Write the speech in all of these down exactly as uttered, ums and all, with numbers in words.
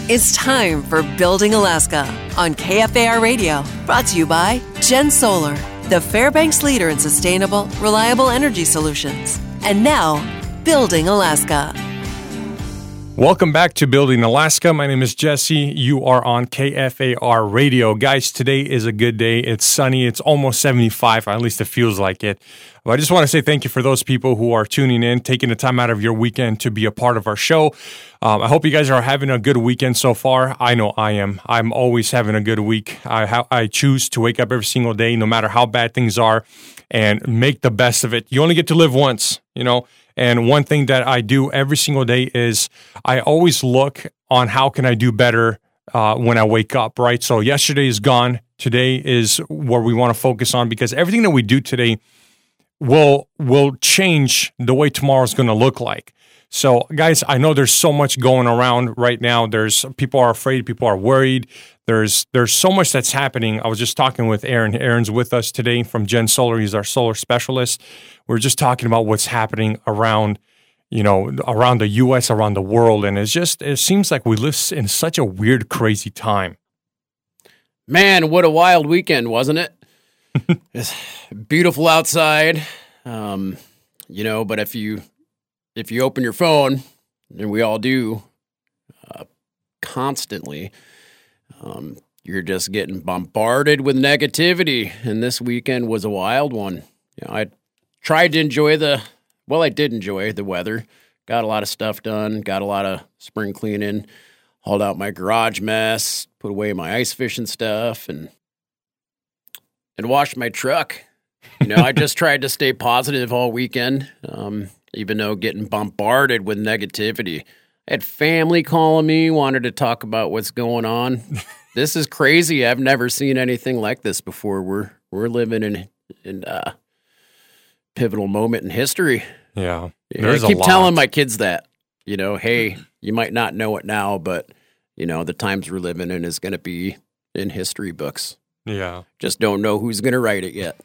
It's time for Building Alaska on K F A R Radio, brought to you by Gen Solar, the Fairbanks leader in sustainable, reliable energy solutions. And now, Building Alaska. Welcome back to Building Alaska. My name is Jesse. You are on K F A R Radio. Guys, today is a good day. It's sunny. It's almost seventy-five, or at least it feels like it. But I just want to say thank you for those people who are tuning in, taking the time out of your weekend to be a part of our show. Um, I hope you guys are having a good weekend so far. I know I am. I'm always having a good week. I, ha- I choose to wake up every single day, no matter how bad things are, and make the best of it. You only get to live once, you know. And one thing that I do every single day is I always look on how can I do better uh, when I wake up, right? So yesterday is gone. Today is where we want to focus on, because everything that we do today will will change the way tomorrow is going to look like. So, guys, I know there's so much going around right now. There's people are afraid, people are worried. There's there's so much that's happening. I was just talking with Aaron. Aaron's with us today from Gen Solar. He's our solar specialist. We're just talking about what's happening around, you know, around the U S, around the world, and it's just it seems like we live in such a weird, crazy time. Man, what a wild weekend, wasn't it? It's beautiful outside, um, you know. But if you if you open your phone, and we all do, uh, constantly. Um, you're just getting bombarded with negativity, and this weekend was a wild one. You know, I tried to enjoy the, well, I did enjoy the weather. Got a lot of stuff done, got a lot of spring cleaning, hauled out my garage mess, put away my ice fishing stuff, and and washed my truck. You know, I just tried to stay positive all weekend, um, even though getting bombarded with negativity. I had family calling me, wanted to talk about what's going on. This is crazy. I've never seen anything like this before. We're we're living in in a pivotal moment in history. Yeah, I keep telling my kids that, you know, hey, you might not know it now, but you know, the times we're living in is going to be in history books. Yeah, just don't know who's going to write it yet.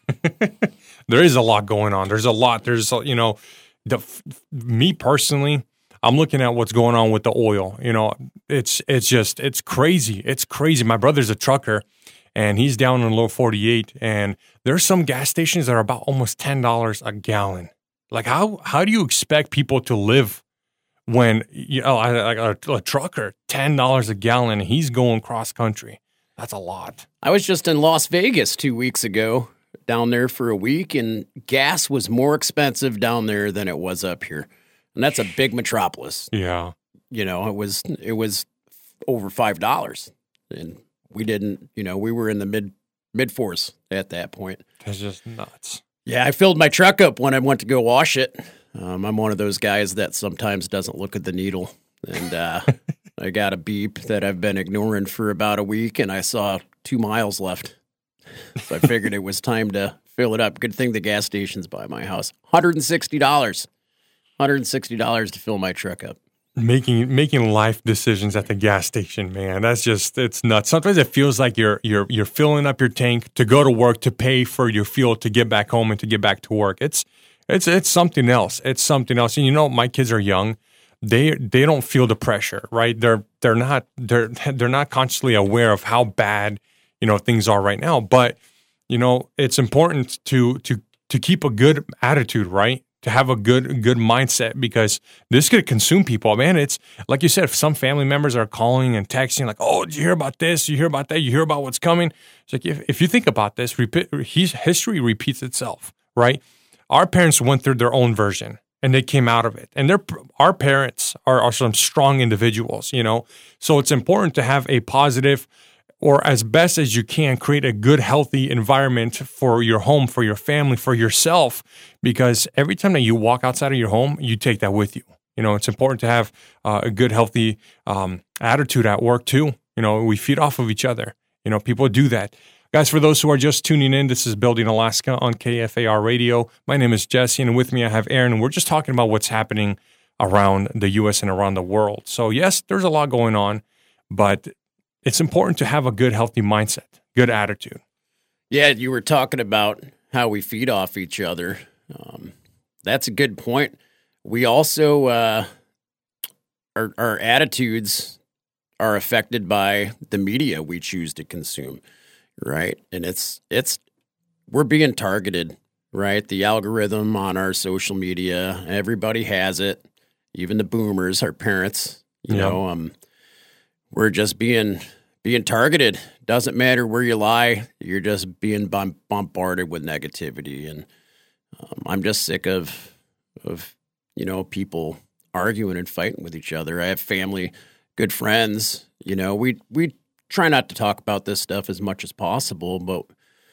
There is a lot going on. There's a lot. There's you know, the me personally. I'm looking at what's going on with the oil. You know, it's it's just, it's crazy. It's crazy. My brother's a trucker, and he's down in low forty-eight, and there's some gas stations that are about almost ten dollars a gallon. Like, how how do you expect people to live when, you know, like a, a trucker, ten dollars a gallon, and he's going cross country? That's a lot. I was just in Las Vegas two weeks ago, down there for a week, and gas was more expensive down there than it was up here. And that's a big metropolis. Yeah. You know, it was it was over five dollars. And we didn't, you know, we were in the mid mid fours at that point. That's just nuts. Yeah, I filled my truck up when I went to go wash it. Um, I'm one of those guys that sometimes doesn't look at the needle. And uh, I got a beep that I've been ignoring for about a week, and I saw two miles left. So I figured it was time to fill it up. Good thing the gas station's by my house. one hundred sixty dollars. one hundred sixty dollars to fill my truck up. Making making life decisions at the gas station, man. That's just, it's nuts. Sometimes it feels like you're you're you're filling up your tank to go to work, to pay for your fuel, to get back home and to get back to work. It's it's it's something else. It's something else. And you know, my kids are young. They they don't feel the pressure, right? They're they're not they're they're not consciously aware of how bad, you know, things are right now. But, you know, it's important to to to keep a good attitude, right? To have a good good mindset, because this could consume people. Man, it's like you said, if some family members are calling and texting like, oh, did you hear about this? You hear about that? You hear about what's coming? It's like, if, if you think about this, repeat, history repeats itself, right? Our parents went through their own version and they came out of it. And they're, our parents are, are some strong individuals, you know? So it's important to have a positive, or as best as you can, create a good, healthy environment for your home, for your family, for yourself, because every time that you walk outside of your home, you take that with you. You know, it's important to have uh, a good, healthy um, attitude at work too. You know, we feed off of each other. You know, people do that. Guys, for those who are just tuning in, this is Building Alaska on K F A R Radio. My name is Jesse, and with me I have Aaron, and we're just talking about what's happening around the U S and around the world. So yes, there's a lot going on, but it's important to have a good, healthy mindset, good attitude. Yeah, you were talking about how we feed off each other. Um, that's a good point. We also, uh, our, our attitudes are affected by the media we choose to consume, right? And it's it's we're being targeted, right? The algorithm on our social media, everybody has it, even the boomers, our parents, you Yeah. know, um, we're just being being targeted. Doesn't matter where you lie, you're just being bom- bombarded with negativity, and um, I'm just sick of of you know people arguing and fighting with each other. I have family, good friends. You know, we we try not to talk about this stuff as much as possible, but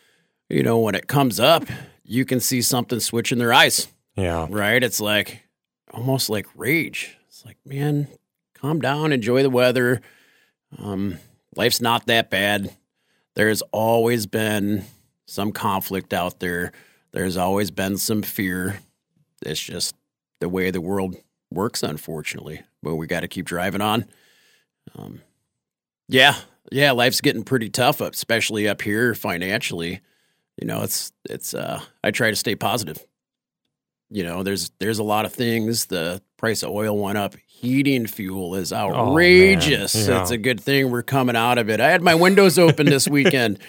you know, when it comes up, you can see something switch in their eyes. Yeah. Right? It's like almost like rage. It's like, man, calm down, enjoy the weather. Um, life's not that bad. There's always been some conflict out there. There's always been some fear. It's just the way the world works, unfortunately. But we got to keep driving on. Um, yeah, yeah, life's getting pretty tough, especially up here financially. You know, it's it's. Uh, I try to stay positive. You know, there's there's a lot of things. The price of oil went up. Heating fuel is outrageous. Oh, yeah. It's a good thing we're coming out of it. I had my windows open this weekend.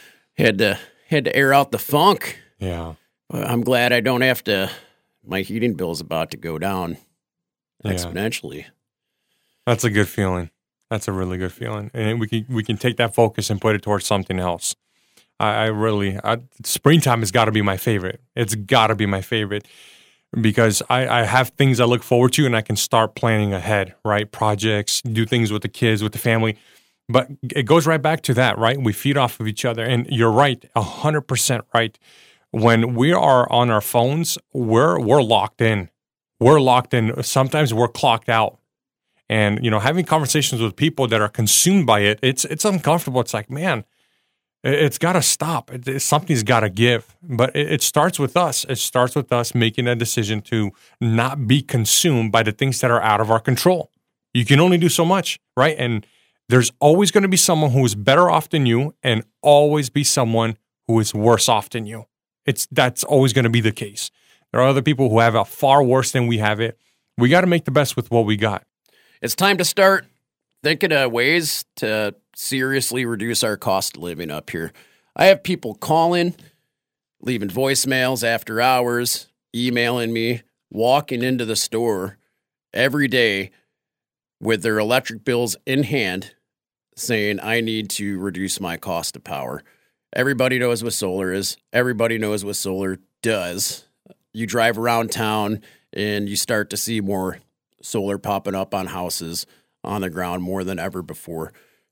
Had to had to air out the funk. Yeah. I'm glad I don't have to. My heating bill's about to go down Yeah. exponentially. That's a good feeling. That's a really good feeling, and we can we can take that focus and put it towards something else. I, I really, I, springtime has got to be my favorite. It's got to be my favorite because I, I have things I look forward to, and I can start planning ahead. Right, projects, do things with the kids, with the family. But it goes right back to that, right? We feed off of each other, and you're right, a hundred percent right. When we are on our phones, we're we're locked in. We're locked in. Sometimes we're clocked out. And, you know, having conversations with people that are consumed by it, it's it's uncomfortable. It's like, man, it, it's got to stop. It, it, something's got to give. But it, it starts with us. It starts with us making a decision to not be consumed by the things that are out of our control. You can only do so much, right? And there's always going to be someone who is better off than you and always be someone who is worse off than you. It's that's always going to be the case. There are other people who have it far worse than we have it. We got to make the best with what we got. It's time to start thinking of ways to seriously reduce our cost of living up here. I have people calling, leaving voicemails after hours, emailing me, walking into the store every day with their electric bills in hand saying, I need to reduce my cost of power. Everybody knows what solar is. Everybody knows what solar does. You drive around town and you start to see more solar popping up on houses on the ground more than ever before.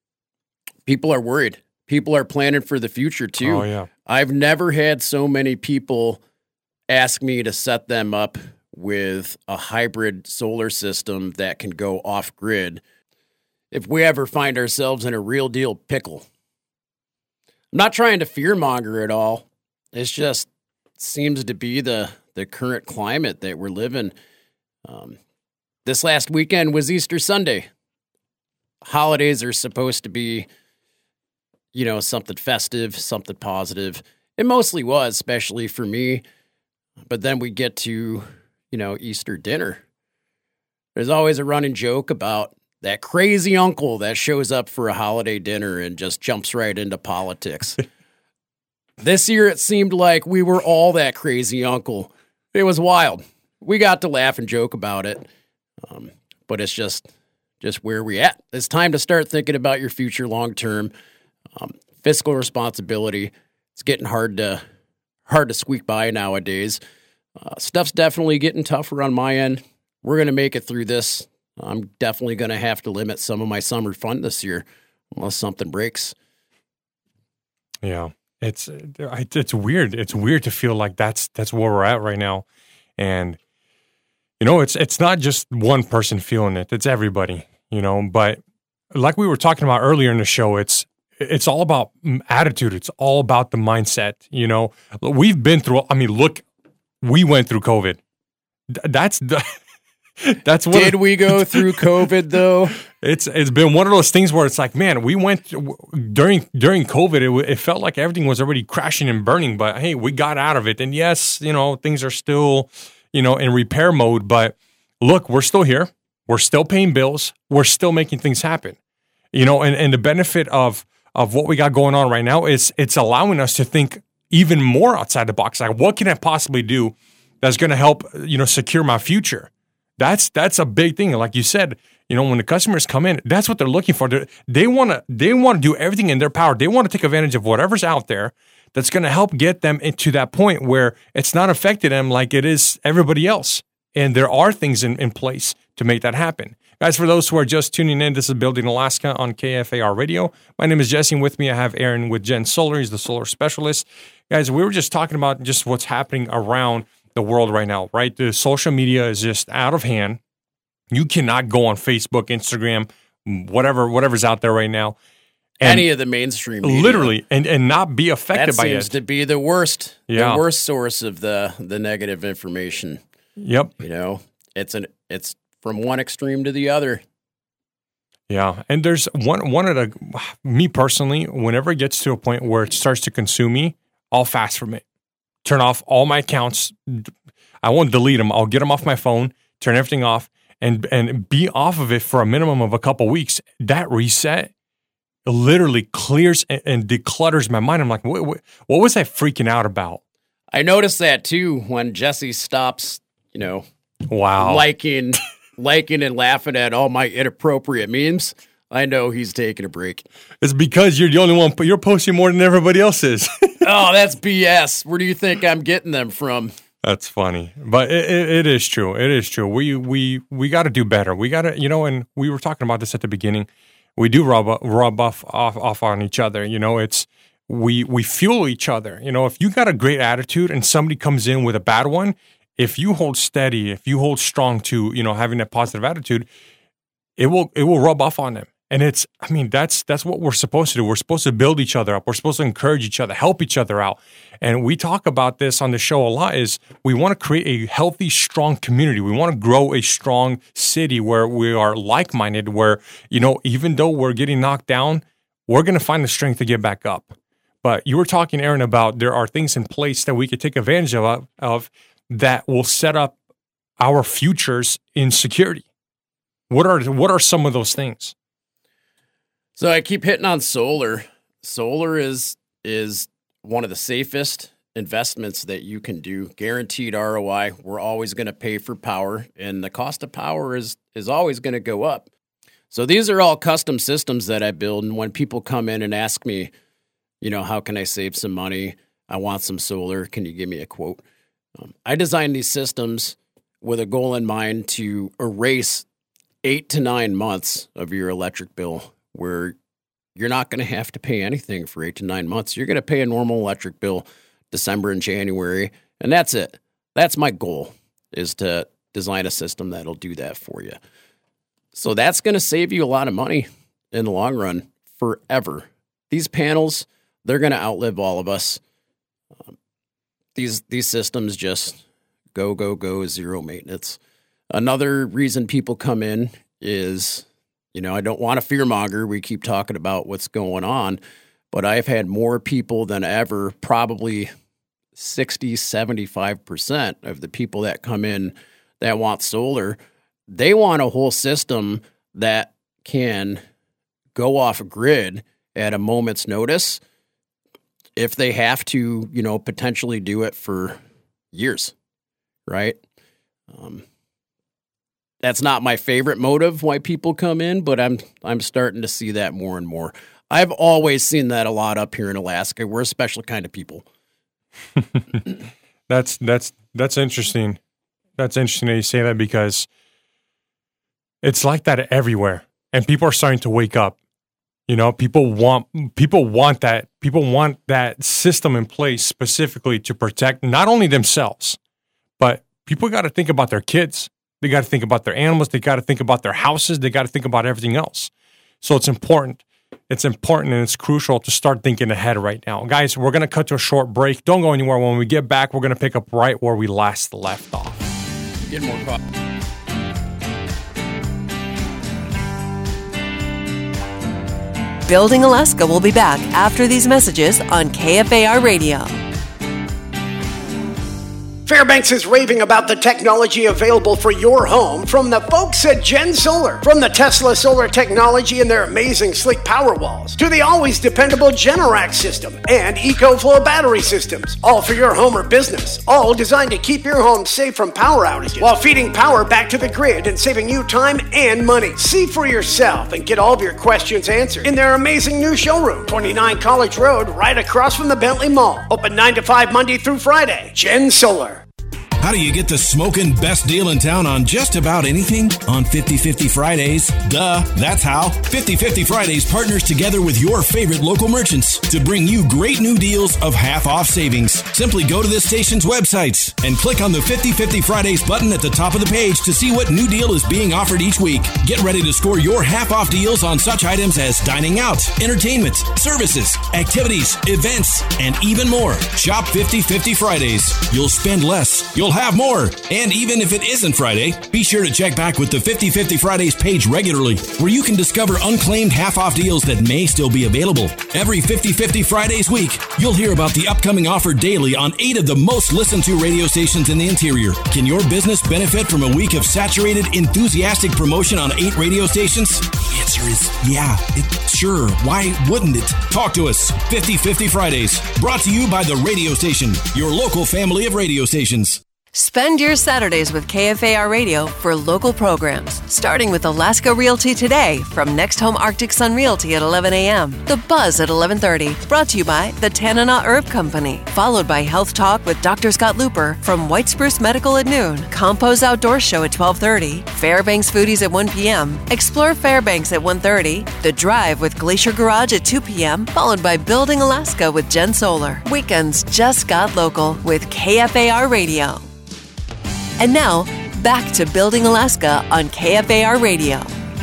People are worried. People are planning for the future too. Oh, yeah. I've never had so many people ask me to set them up with a hybrid solar system that can go off grid if we ever find ourselves in a real deal pickle. I'm not trying to fearmonger at all. It's just seems to be the, the current climate that we're living. Um, This last weekend was Easter Sunday. Holidays are supposed to be, you know, something festive, something positive. It mostly was, especially for me. But then we get to, you know, Easter dinner. There's always a running joke about that crazy uncle that shows up for a holiday dinner and just jumps right into politics. This year it seemed like we were all that crazy uncle. It was wild. We got to laugh and joke about it. Um, but it's just just where we at. It's time to start thinking about your future long term. Um, fiscal responsibility. It's getting hard to hard to squeak by nowadays. Uh, stuff's definitely getting tougher on my end. We're going to make it through this. I'm definitely going to have to limit some of my summer fun this year unless something breaks. Yeah, it's it's weird. It's weird to feel like that's that's where we're at right now, and you know, it's it's not just one person feeling it; it's everybody. You know, but like we were talking about earlier in the show, it's it's all about attitude. It's all about the mindset. You know, we've been through. I mean, look, we went through COVID. That's the. That's what Did we go through COVID though? It's it's been one of those things where it's like, man, we went during during COVID. It, it felt like everything was already crashing and burning, but hey, we got out of it. And yes, you know, things are still, you know, in repair mode. But look, we're still here. We're still paying bills. We're still making things happen. You know, and, and the benefit of of what we got going on right now is it's allowing us to think even more outside the box. Like, what can I possibly do that's going to help, you know, secure my future? That's that's a big thing. Like you said, you know, when the customers come in, that's what they're looking for. They're, they want to they want to do everything in their power. They want to take advantage of whatever's out there that's going to help get them into that point where it's not affecting them like it is everybody else. And there are things in, in place to make that happen. Guys, for those who are just tuning in, this is Building Alaska on K F A R Radio. My name is Jesse, and with me I have Aaron with Gen Solar. He's the solar specialist. Guys, we were just talking about just what's happening around the world right now, right? The social media is just out of hand. You cannot go on Facebook, Instagram, whatever, whatever's out there right now. And any of the mainstream media. Literally, and, and not be affected that by it. That seems to be the worst, yeah. the worst source of the, the negative information. Yep. You know, it's an it's from one extreme to the other. Yeah, and there's one one of the me personally, whenever it gets to a point where it starts to consume me, I'll fast from it. Turn off all my accounts. I won't delete them. I'll get them off my phone, turn everything off, and and be off of it for a minimum of a couple weeks. That reset literally clears and, and declutters my mind. I'm like, what, what, what was I freaking out about? I noticed that too when Jesse stops, you know, wow, liking, liking and laughing at all my inappropriate memes. I know he's taking a break. It's because you're the only one. You're posting more than everybody else is. Oh, that's B S. Where do you think I'm getting them from? That's funny, but it, it, it is true. It is true. We we we got to do better. We got to, you know, and we were talking about this at the beginning. We do rub rub off off, off on each other. You know, it's we we fuel each other. You know, if you got a great attitude and somebody comes in with a bad one, if you hold steady, if you hold strong to, you know, having that positive attitude, it will it will rub off on them. And it's, I mean, that's that's what we're supposed to do. We're supposed to build each other up. We're supposed to encourage each other, help each other out. And we talk about this on the show a lot, is we want to create a healthy, strong community. We want to grow a strong city where we are like-minded, where, you know, even though we're getting knocked down, we're going to find the strength to get back up. But you were talking, Aaron, about there are things in place that we could take advantage of, of that will set up our futures in security. What are what are some of those things? So I keep hitting on solar. Solar is is one of the safest investments that you can do. Guaranteed R O I. We're always going to pay for power, and the cost of power is is always going to go up. So these are all custom systems that I build, and when people come in and ask me, you know, how can I save some money? I want some solar. Can you give me a quote? Um, I designed these systems with a goal in mind to erase eight to nine months of your electric bill, where you're not going to have to pay anything for eight to nine months. You're going to pay a normal electric bill December and January, and that's it. That's my goal, is to design a system that'll do that for you. So that's going to save you a lot of money in the long run, forever. These panels, they're going to outlive all of us. Um, these these systems just go, go, go, zero maintenance. Another reason people come in is, you know, I don't want to fearmonger. We keep talking about what's going on, but I've had more people than ever, probably sixty, seventy-five percent of the people that come in that want solar, they want a whole system that can go off grid at a moment's notice if they have to, you know, potentially do it for years, right? Um, That's not my favorite motive why people come in, but I'm I'm starting to see that more and more. I've always seen that a lot up here in Alaska. We're a special kind of people. that's that's that's interesting. That's interesting that you say that, because it's like that everywhere, and people are starting to wake up. You know, people want people want that people want that system in place specifically to protect not only themselves, but people got to think about their kids. They got to think about their animals. They got to think about their houses. They got to think about everything else. So it's important. It's important and it's crucial to start thinking ahead right now. Guys, we're going to cut to a short break. Don't go anywhere. When we get back, we're going to pick up right where we last left off. Get more coffee. Building Alaska will be back after these messages on K F A R Radio. Fairbanks is raving about the technology available for your home from the folks at Gen Solar. From the Tesla solar technology and their amazing sleek power walls to the always dependable Generac system and EcoFlow battery systems. All for your home or business. All designed to keep your home safe from power outages while feeding power back to the grid and saving you time and money. See for yourself and get all of your questions answered in their amazing new showroom, twenty-nine College Road, right across from the Bentley Mall. Open nine to five Monday through Friday. Gen Solar. How do you get the smoking best deal in town on just about anything? On fifty fifty Fridays. Duh, that's how. fifty fifty Fridays partners together with your favorite local merchants to bring you great new deals of half-off savings. Simply go to this station's websites and click on the fifty fifty Fridays button at the top of the page to see what new deal is being offered each week. Get ready to score your half-off deals on such items as dining out, entertainment, services, activities, events, and even more. Shop fifty fifty Fridays. You'll spend less. You'll have more. And even if it isn't Friday, be sure to check back with the fifty fifty Fridays page regularly, where you can discover unclaimed half-off deals that may still be available. Every fifty fifty Fridays week, you'll hear about the upcoming offer daily on eight of the most listened to radio stations in the interior. Can your business benefit from a week of saturated, enthusiastic promotion on eight radio stations? The answer is yeah. It, sure. Why wouldn't it? Talk to us. fifty fifty Fridays. Brought to you by the radio station, your local family of radio stations. Spend your Saturdays with K F A R Radio for local programs, starting with Alaska Realty Today from Next Home Arctic Sun Realty at eleven a.m., The Buzz at eleven thirty, brought to you by the Tanana Herb Company, followed by Health Talk with Doctor Scott Looper from White Spruce Medical at noon, Compose Outdoor Show at twelve thirty, Fairbanks Foodies at one p.m., Explore Fairbanks at one thirty, The Drive with Glacier Garage at two p.m., followed by Building Alaska with Gen Solar. Weekends just got local with K F A R Radio. And now, back to Building Alaska on K F A R Radio.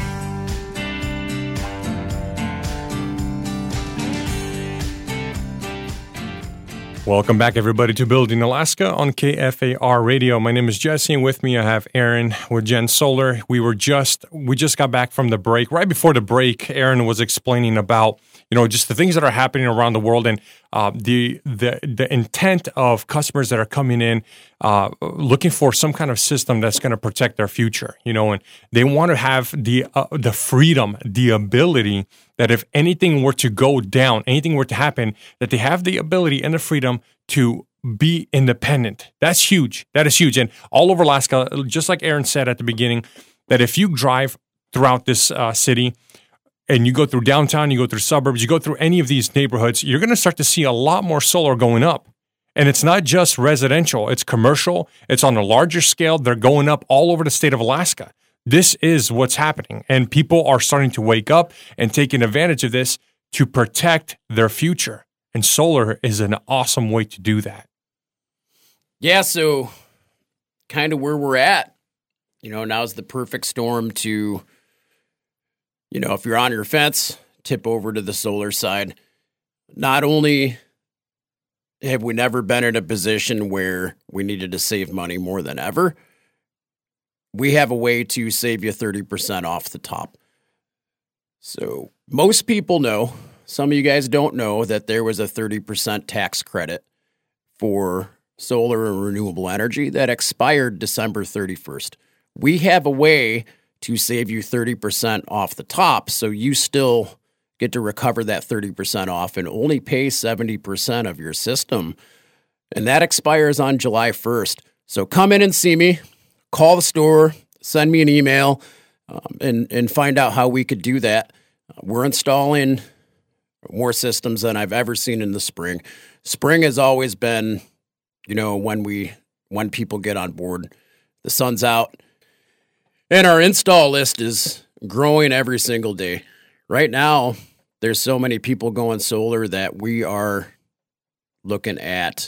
Welcome back, everybody, to Building Alaska on K F A R Radio. My name is Jesse, and with me I have Aaron with Gen Solar. We were just we just got back from the break. Right before the break, Aaron was explaining about you know just the things that are happening around the world and uh, the the the intent of customers that are coming in uh, looking for some kind of system that's going to protect their future. You know, and they want to have the uh, the freedom, the ability that if anything were to go down, anything were to happen, that they have the ability and the freedom to be independent. That's huge. That is huge. And all over Alaska, just like Aaron said at the beginning, that if you drive throughout this uh, city and you go through downtown, you go through suburbs, you go through any of these neighborhoods, you're going to start to see a lot more solar going up. And it's not just residential, it's commercial, it's on a larger scale. They're going up all over the state of Alaska. This is what's happening, and people are starting to wake up and taking advantage of this to protect their future. And solar is an awesome way to do that. Yeah, so kind of where we're at. You know, now's the perfect storm to, you know, if you're on your fence, tip over to the solar side. Not only have we never been in a position where we needed to save money more than ever, we have a way to save you thirty percent off the top. So most people know, some of you guys don't know, that there was a thirty percent tax credit for solar and renewable energy that expired December thirty-first. We have a way to save you thirty percent off the top, so you still get to recover that thirty percent off and only pay seventy percent of your system. And that expires on July first. So come in and see me. Call the store, send me an email, um, and, and find out how we could do that. Uh, we're installing more systems than I've ever seen in the spring. Spring has always been, you know, when we when people get on board. The sun's out, and our install list is growing every single day. Right now, there's so many people going solar that we are looking at,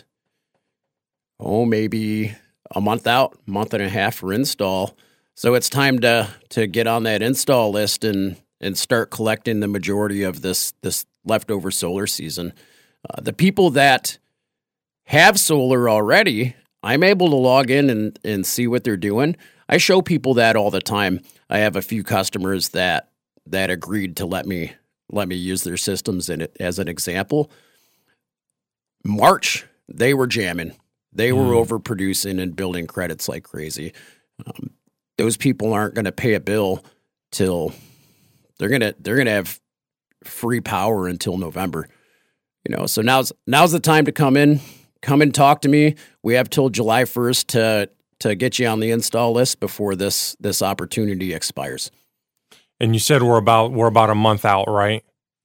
oh, maybe a month out, month and a half for install. So it's time to to get on that install list and and start collecting the majority of this this leftover solar season. Uh, the people that have solar already, I'm able to log in and, and see what they're doing. I show people that all the time. I have a few customers that that agreed to let me let me use their systems in it as an example. March, they were jamming. They were mm. overproducing and building credits like crazy. Um, those people aren't going to pay a bill till they're going to they're going to have free power until November. You know, so now's now's the time to come in, come and talk to me. We have till July first to to get you on the install list before this this opportunity expires. And you said we're about we're about a month out, right?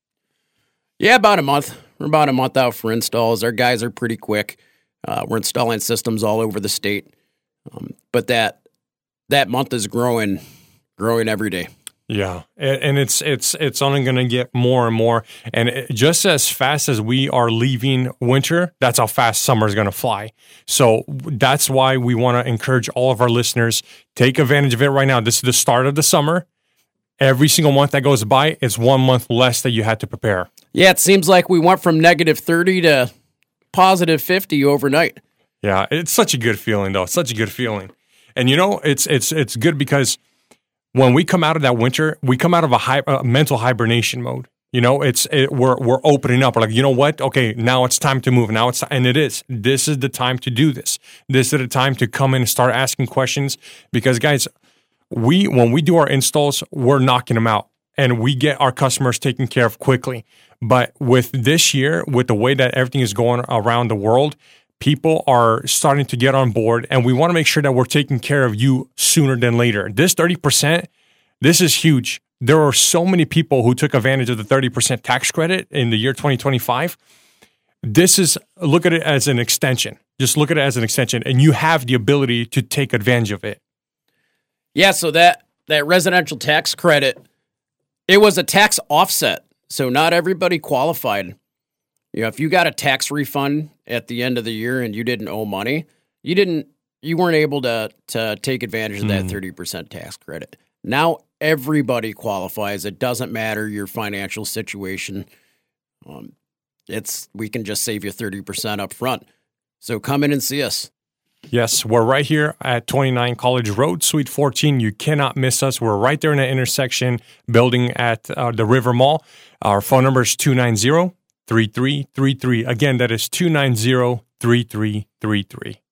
Yeah, about a month. We're about a month out for installs. Our guys are pretty quick. Uh, we're installing systems all over the state, um, but that that month is growing, growing every day. Yeah, and it's it's it's only going to get more and more. And it, just as fast as we are leaving winter, that's how fast summer is going to fly. So that's why we want to encourage all of our listeners, take advantage of it right now. This is the start of the summer. Every single month that goes by, it's one month less that you had to prepare. Yeah, it seems like we went from negative thirty to positive fifty overnight. Yeah, it's such a good feeling, though. It's such a good feeling. And, you know, it's it's it's good because when we come out of that winter, we come out of a, hi- a mental hibernation mode. You know, it's it, we're we're opening up. We're like, you know what? Okay, now it's time to move. Now it's and it is. This is the time to do this. This is the time to come in and start asking questions because, guys, we when we do our installs, we're knocking them out and we get our customers taken care of quickly. But with this year, with the way that everything is going around the world, people are starting to get on board, and we want to make sure that we're taking care of you sooner than later. This thirty percent, this is huge. There are so many people who took advantage of the thirty percent tax credit in the year twenty twenty-five. This is, look at it as an extension. Just look at it as an extension, and you have the ability to take advantage of it. Yeah, so that, that residential tax credit, it was a tax offset. So not everybody qualified. You know, if you got a tax refund at the end of the year and you didn't owe money, you didn't, you weren't able to to take advantage of that mm. thirty percent tax credit. Now everybody qualifies. It doesn't matter your financial situation. Um, it's we can just save you thirty percent up front. So come in and see us. Yes, we're right here at twenty-nine College Road, Suite fourteen. You cannot miss us. We're right there in the intersection building at uh, the River Mall. Our phone number is two nine zero, three three three three. Again, that is two nine zero, three three three three.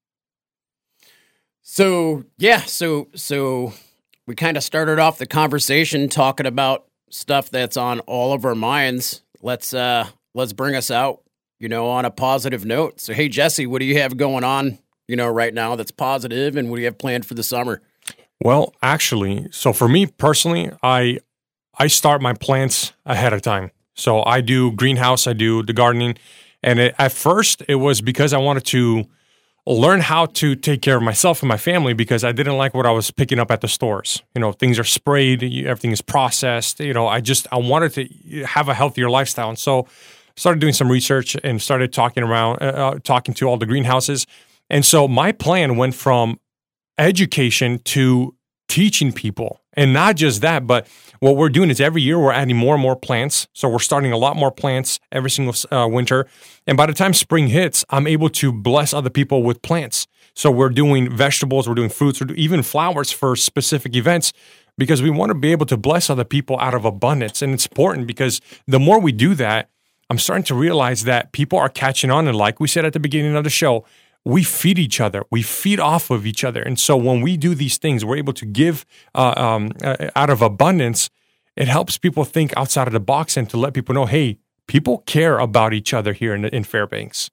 So, yeah, so so we kind of started off the conversation talking about stuff that's on all of our minds. Let's uh, let's bring us out, you know, on a positive note. So, hey, Jesse, what do you have going on, you know, right now that's positive, and what do you have planned for the summer? Well, actually, so for me personally, I I start my plants ahead of time. So I do greenhouse, I do the gardening, and it, at first it was because I wanted to learn how to take care of myself and my family because I didn't like what I was picking up at the stores. You know, things are sprayed, everything is processed. You know, I just I wanted to have a healthier lifestyle, and so started doing some research and started talking around, uh, talking to all the greenhouses. And so my plan went from education to teaching people. And not just that, but what we're doing is every year we're adding more and more plants. So we're starting a lot more plants every single uh, winter. And by the time spring hits, I'm able to bless other people with plants. So we're doing vegetables, we're doing fruits, we're doing even flowers for specific events because we want to be able to bless other people out of abundance. And it's important because the more we do that, I'm starting to realize that people are catching on. And like we said at the beginning of the show, we feed each other. We feed off of each other. And so when we do these things, we're able to give uh, um, uh, out of abundance. It helps people think outside of the box and to let people know, hey, people care about each other here in, in Fairbanks.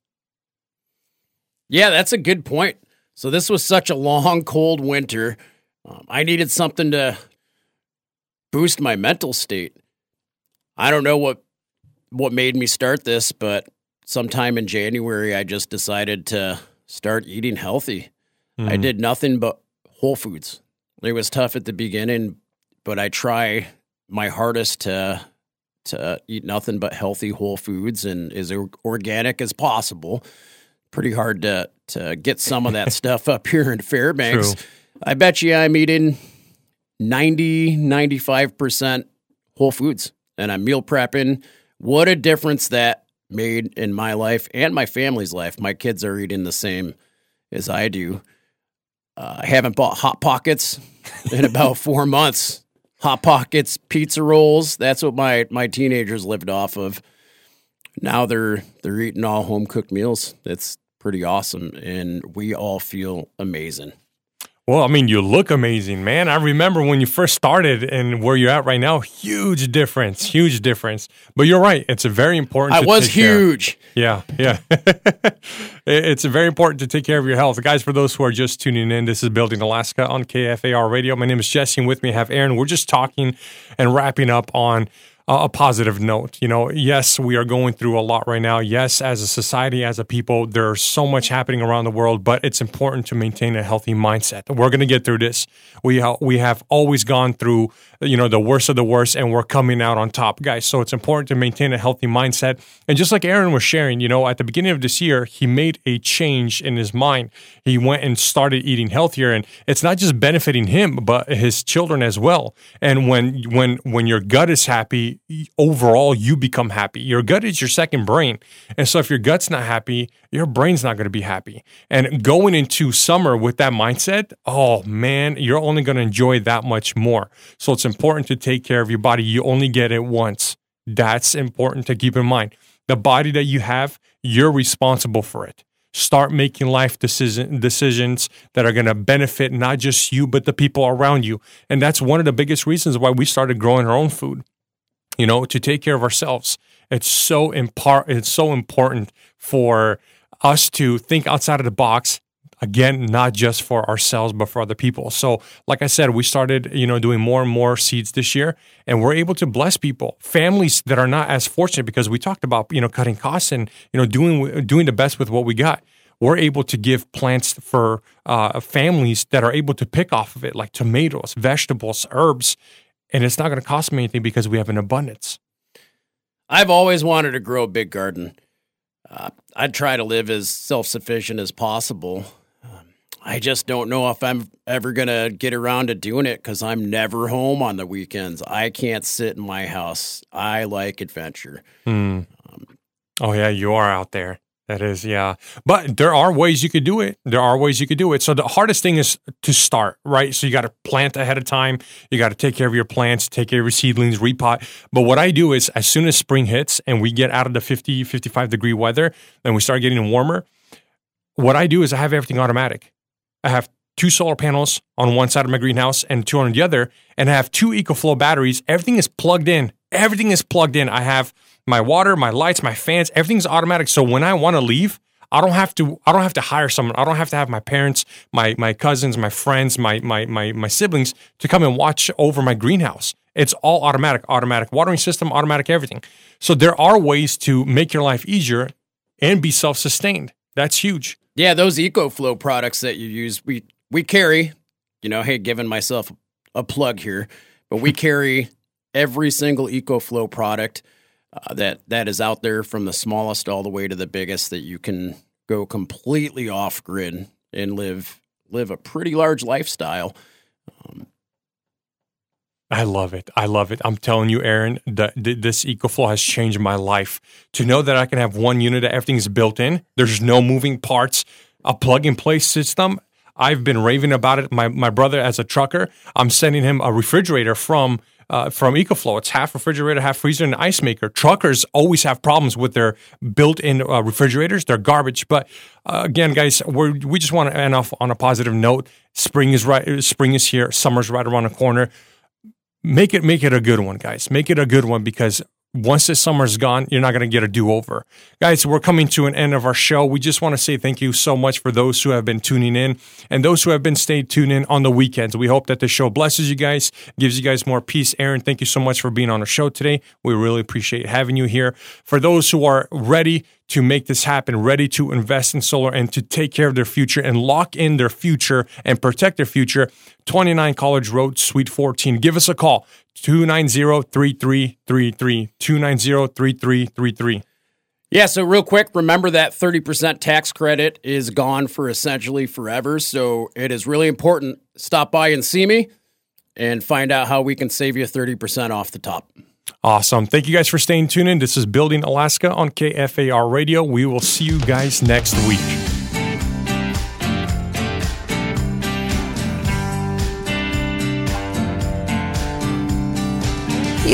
Yeah, that's a good point. So this was such a long, cold winter. Um, I needed something to boost my mental state. I don't know what what made me start this, but sometime in January, I just decided to start eating healthy. Mm-hmm. I did nothing but whole foods. It was tough at the beginning, but I try my hardest to to eat nothing but healthy whole foods and as organic as possible. Pretty hard to to get some of that stuff up here in Fairbanks. True. I bet you I'm eating ninety, ninety-five percent whole foods, and I'm meal prepping. What a difference that made in my life and my family's life. My kids are eating the same as I do. Uh, I haven't bought Hot Pockets in about four months. Hot Pockets, pizza rolls. That's what my, my teenagers lived off of. Now they're they're eating all home cooked meals. It's pretty awesome, and we all feel amazing. Well, I mean, you look amazing, man. I remember when you first started and where you're at right now, huge difference, huge difference. But you're right. It's a very important I to was take care. huge. Yeah, yeah. It's very important to take care of your health. Guys, for those who are just tuning in, this is Building Alaska on K F A R Radio. My name is Jesse, and with me I have Aaron. We're just talking and wrapping up on a positive note. You know, yes, we are going through a lot right now. Yes, as a society, as a people, there's so much happening around the world, but it's important to maintain a healthy mindset. We're going to get through this. We ha- we have always gone through, you know, the worst of the worst, and we're coming out on top, guys. So it's important to maintain a healthy mindset. And just like Aaron was sharing, you know, at the beginning of this year, he made a change in his mind. He went and started eating healthier, and it's not just benefiting him, but his children as well. And when when when your gut is happy, overall you become happy. Your gut is your second brain, and so if your gut's not happy, your brain's not going to be happy. And going into summer with that mindset, oh man, you're only going to enjoy that much more. So it's important to take care of your body. You only get it once. That's important to keep in mind. The body that you have, you're responsible for it. Start making life decision, decisions that are going to benefit not just you, but the people around you. And that's one of the biggest reasons why we started growing our own food. You know, to take care of ourselves. It's so impar- It's so important for us to think outside of the box. Again, not just for ourselves, but for other people. So, like I said, we started, you know, doing more and more seeds this year, and we're able to bless people, families that are not as fortunate, because we talked about, you know, cutting costs and, you know, doing doing the best with what we got. We're able to give plants for uh, families that are able to pick off of it, like tomatoes, vegetables, herbs. And it's not going to cost me anything because we have an abundance. I've always wanted to grow a big garden. Uh, I'd try to live as self-sufficient as possible. Um, I just don't know if I'm ever going to get around to doing it because I'm never home on the weekends. I can't sit in my house. I like adventure. Mm. Um, oh, yeah, you are out there. That is, yeah. But there are ways you could do it. There are ways you could do it. So the hardest thing is to start, right? So you got to plant ahead of time. You got to take care of your plants, take care of your seedlings, repot. But what I do is as soon as spring hits and we get out of the fifty, fifty-five degree weather and we start getting warmer, what I do is I have everything automatic. I have two solar panels on one side of my greenhouse and two on the other, and I have two EcoFlow batteries. Everything is plugged in. Everything is plugged in. I have my water, my lights, my fans, everything's automatic. So when I want to leave, I don't have to I don't have to hire someone. I don't have to have my parents, my my cousins, my friends, my my my my siblings to come and watch over my greenhouse. It's all automatic, automatic watering system, automatic everything. So there are ways to make your life easier and be self-sustained. That's huge. Yeah, those EcoFlow products that you use, we we carry, you know, hey, giving myself a plug here, but we carry every single EcoFlow product Uh, that that is out there, from the smallest all the way to the biggest, that you can go completely off grid and live live a pretty large lifestyle. Um, I love it. I love it. I'm telling you, Aaron, that this EcoFlow has changed my life. To know that I can have one unit that everything's built in, there's no moving parts, a plug-and-play system. I've been raving about it. My my brother, as a trucker, I'm sending him a refrigerator from Uh, from EcoFlow. It's half refrigerator, half freezer, and ice maker. Truckers always have problems with their built-in uh, refrigerators. They're garbage. But uh, again, guys, we we just want to end off on a positive note. Spring is right. Spring is here. Summer's right around the corner. Make it make it a good one, guys. Make it a good one, because once this summer's gone, you're not going to get a do-over. Guys, we're coming to an end of our show. We just want to say thank you so much for those who have been tuning in and those who have been staying tuned in on the weekends. We hope that the show blesses you guys, gives you guys more peace. Aaron, thank you so much for being on our show today. We really appreciate having you here. For those who are ready to make this happen, ready to invest in solar and to take care of their future and lock in their future and protect their future, twenty-nine College Road, Suite fourteen. Give us a call, two nine zero, three three three three, two nine zero, three three three three. Yeah, so real quick, remember that thirty percent tax credit is gone for essentially forever, so it is really important. Stop by and see me and find out how we can save you thirty percent off the top. Awesome. Thank you guys for staying tuned in. This is Building Alaska on K F A R Radio. We will see you guys next week.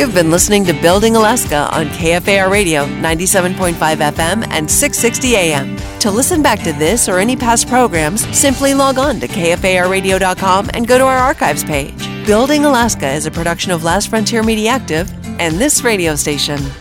You've been listening to Building Alaska on K F A R Radio, ninety-seven point five F M and six sixty A M. To listen back to this or any past programs, simply log on to K F A R radio dot com and go to our archives page. Building Alaska is a production of Last Frontier Media Active and this radio station.